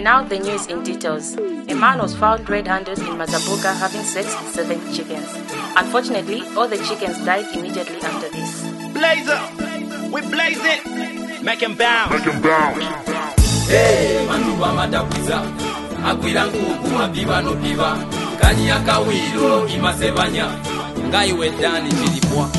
now the news in details. A man was found red-handed in Mazabuka having sex with 7 chickens. Unfortunately, all the chickens died immediately after this. Blazer, we blaze it. Make him bounce. Make him bounce. Hey, manuba madabuza. Akwila nguku abiba no biba. Kani akawiro imasebanya. Ngai wedani chilipwa.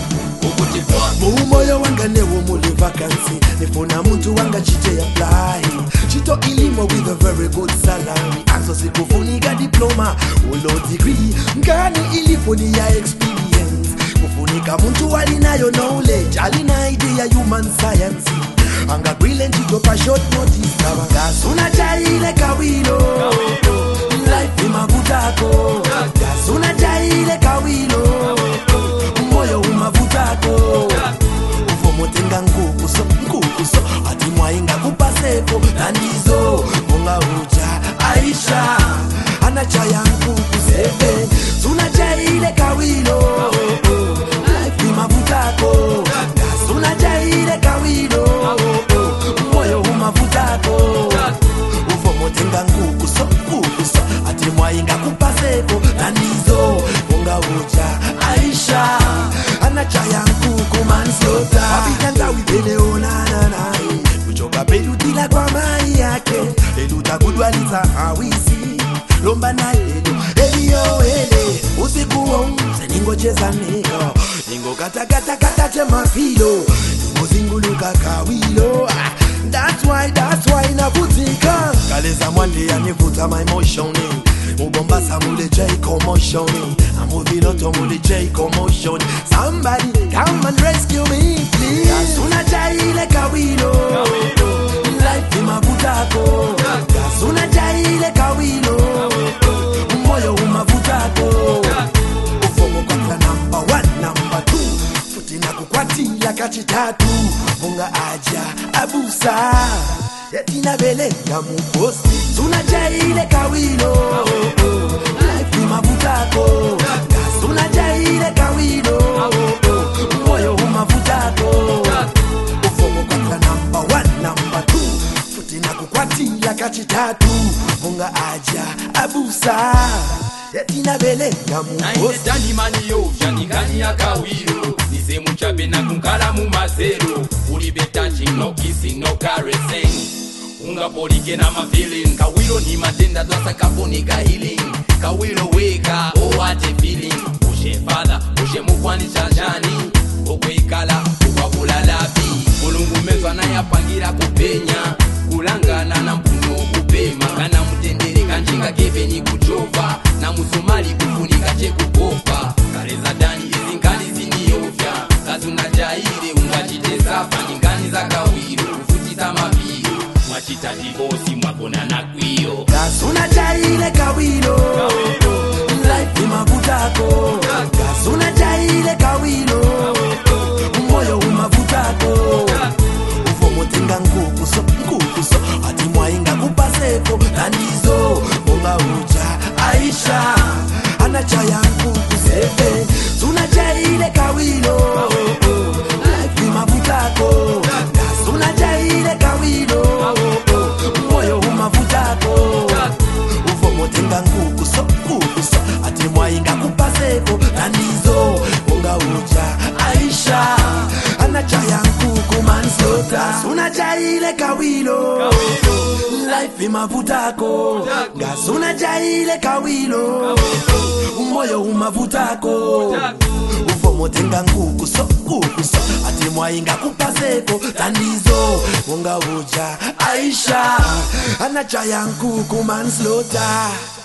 Mumoyo wanga newo muli vacancy. Nifuna muntu wanga chite apply. Chito ilimo with a very good salary. Aso sikufuniga diploma ulo degree. Ngani ilifuni ya experience. Kufunika muntu walinayo knowledge. Alina idea human science. Anga gwile njito pa short notice. Gasuna chaile kawilo. Life imabutako. Gasuna chaile kawilo. Moyo umavutako. Ufomotenga ngukuso ati mwainga kupaseko. Nandizo munga uja Aisha anachaya ngukusebe. Suna chaile kawilo. Life imavutako. Suna chaile kawilo. Moyo umavutako. Ufomotenga ngukuso ati mwainga kupaseko. Nandizo munga uja Aisha anachaya nguku manslota. Wapitanga wipele onana. Kuchoka pelutila kwa mai yake. Eluta kudwaliza awisi. Lomba na edo elio ele. Usiku wonse ningo cheza niko. Ningo kata chema filo. Ningo zinguluka kawilo. That's why navutika. Kaleza mwande ya nivuta my emotion. Mubombasa mule J commotion. I'm moving on to mule J commotion. Somebody come and rescue me, please. Gasuna jaile kawilo. Life imabutako. Gasuna jaile kawilo. Moyo umabutako. Ufomo kwa number 1, number 2. Futina kukwati ya kachitatu. Munga aja abusa. Yetina bele ya muposti. Suna jaile kawilo. Life imabutako. Suna jaile kawilo. Moyo umabutako. Ufomo kwa number 1, number 2. Futina kukwati ya kachitatu. Munga aja abusa. Yetina bele ya muposti. Nainetani mani yo, janikani ya kawilo. Nise muchabe na kunkala mu mazero. Uri betachi no kissing, no caressing. Unga polike na ma feeling. Kawilo ni matenda dwasa kaponika healing. Kawilo weka, oh what a feeling. Ushe father, ushe mukwani chajani. Okwe ikala, ukwa labi. Mulungu mezwa na ya pangira kupenya. Kulangana na mpuno kupema. Kana mutendere kanjinga kebe ni kuchova. Na musumali kufunika che kukopa. Kareza dani izinkani ziniofya. Kazuna jaire ungachite safa. Nyingani za kawilo, ufutita mabiro. Mwachita divosi mwakona na kwio. Gasuna jaile kawilo. Life imabutako. Gasuna jaile kawilo. Moyo umabutako. Ufomotenga ngukuso ati mwainga kupaseko. Nandizo munga uja Aisha anachaya ngukusebe. Suna jaile kawilo. Life imabutako. Gasuna jaile kawilo. Moyo umavutako. Ufomotenga ngukuso ati mwainga kupaseko. Nandizo munga uja Aisha anachaya nguku manslota. Suna jaile kawilo. Life imavutako. Gasuna jaile kawilo. Moyo umavutako. Ufomotenga ngukuso ati mwainga kupaseko. Nandizo munga uja Aisha anachaya nguku manslota.